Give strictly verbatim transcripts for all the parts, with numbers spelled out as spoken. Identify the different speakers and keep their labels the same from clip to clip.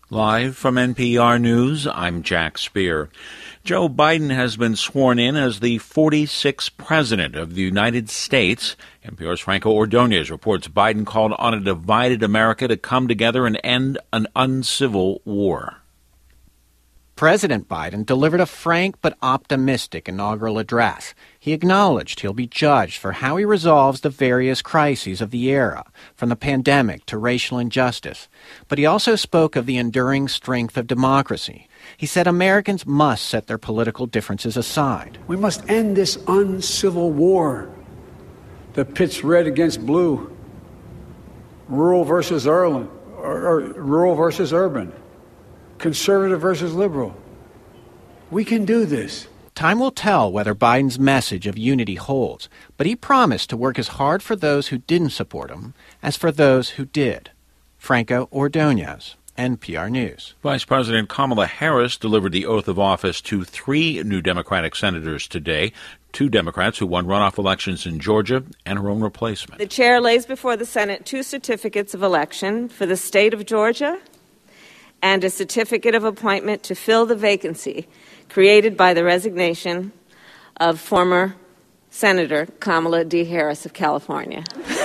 Speaker 1: Live from N P R News, I'm Jack Speer. Joe Biden has been sworn in as the forty-sixth President of the United States. N P R's Franco Ordonez reports Biden called on a divided America to come together and end an uncivil war.
Speaker 2: President Biden delivered a frank but optimistic inaugural address. He acknowledged he'll be judged for how he resolves the various crises of the era, from the pandemic to racial injustice. But he also spoke of the enduring strength of democracy. He said Americans must set their political differences aside.
Speaker 3: We must end this uncivil war that pits red against blue, rural versus urban, or, or rural versus urban. Conservative versus liberal. We can do this.
Speaker 2: Time will tell whether Biden's message of unity holds, but he promised to work as hard for those who didn't support him as for those who did. Franco Ordonez, N P R News.
Speaker 1: Vice President Kamala Harris delivered the oath of office to three new Democratic senators today, two Democrats who won runoff elections in Georgia and her own replacement.
Speaker 4: The chair lays before the Senate two certificates of election for the state of Georgia and a certificate of appointment to fill the vacancy created by the resignation of former Senator Kamala D. Harris of California.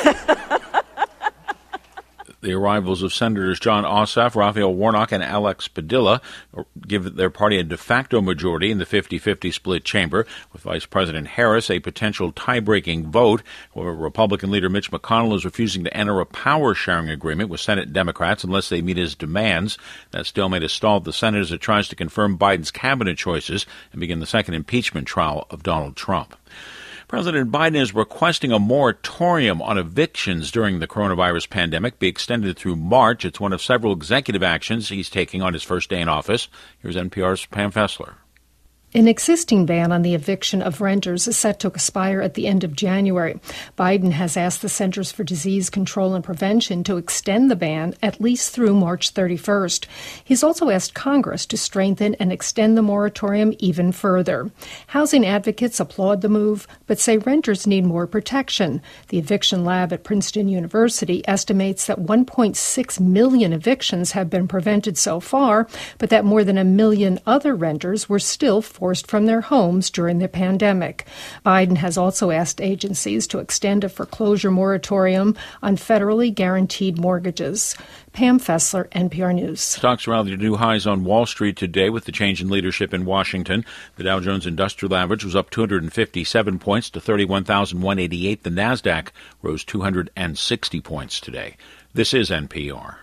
Speaker 1: The arrivals of Senators Jon Ossoff, Raphael Warnock, and Alex Padilla give their party a de facto majority in the fifty-fifty split chamber, with Vice President Harris a potential tie-breaking vote. However, Republican leader Mitch McConnell is refusing to enter a power-sharing agreement with Senate Democrats unless they meet his demands. That stalemate has stalled the Senate as it tries to confirm Biden's cabinet choices and begin the second impeachment trial of Donald Trump. President Biden is requesting a moratorium on evictions during the coronavirus pandemic be extended through March. It's one of several executive actions he's taking on his first day in office. Here's N P R's Pam Fessler.
Speaker 5: An existing ban on the eviction of renters is set to expire at the end of January. Biden has asked the Centers for Disease Control and Prevention to extend the ban at least through March thirty-first. He's also asked Congress to strengthen and extend the moratorium even further. Housing advocates applaud the move, but say renters need more protection. The eviction lab at Princeton University estimates that one point six million evictions have been prevented so far, but that more than a million other renters were still forced forced from their homes during the pandemic. Biden has also asked agencies to extend a foreclosure moratorium on federally guaranteed mortgages. Pam Fessler, N P R News.
Speaker 1: Stocks rallied to new highs on Wall Street today with the change in leadership in Washington. The Dow Jones Industrial Average was up two hundred fifty-seven points to thirty-one thousand one hundred eighty-eight. The Nasdaq rose two hundred sixty points today. This is N P R.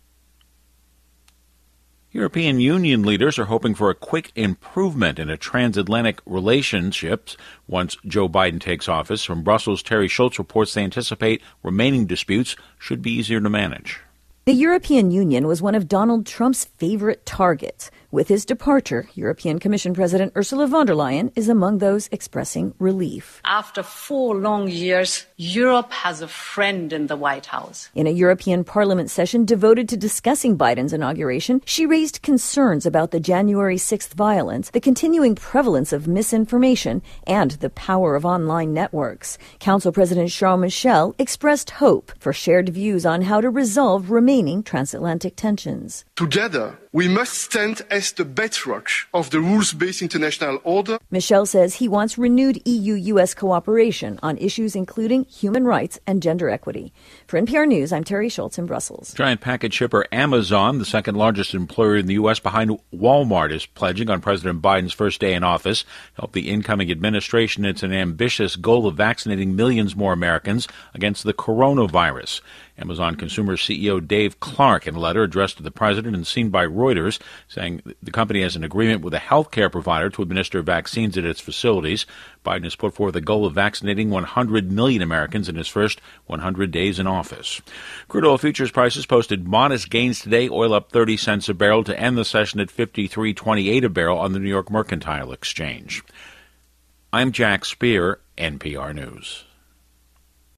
Speaker 1: European Union leaders are hoping for a quick improvement in a transatlantic relationships once Joe Biden takes office. From Brussels, Terry Schultz reports they anticipate remaining disputes should be easier to manage.
Speaker 6: The European Union was one of Donald Trump's favorite targets. With his departure, European Commission President Ursula von der Leyen is among those expressing relief.
Speaker 7: After four long years, Europe has a friend in the White House.
Speaker 6: In a European Parliament session devoted to discussing Biden's inauguration, she raised concerns about the January sixth violence, the continuing prevalence of misinformation, and the power of online networks. Council President Charles Michel expressed hope for shared views on how to resolve remaining transatlantic tensions.
Speaker 8: Together, we must stand as the bedrock of the rules-based international order.
Speaker 6: Michel says he wants renewed E U U S cooperation on issues including human rights and gender equity. For N P R News, I'm Terry Schultz in Brussels.
Speaker 1: Giant package shipper Amazon, the second largest employer in the U S behind Walmart, is pledging on President Biden's first day in office to help the incoming administration. It's an ambitious goal of vaccinating millions more Americans against the coronavirus. Amazon Consumer C E O Dave Clark, in a letter addressed to the president and seen by Reuters, saying the company has an agreement with a healthcare provider to administer vaccines at its facilities. Biden has put forth a goal of vaccinating one hundred million Americans in his first one hundred days in office. Crude oil futures prices posted modest gains today. Oil up thirty cents a barrel to end the session at fifty-three twenty-eight a barrel on the New York Mercantile Exchange. I'm Jack Speer, N P R News.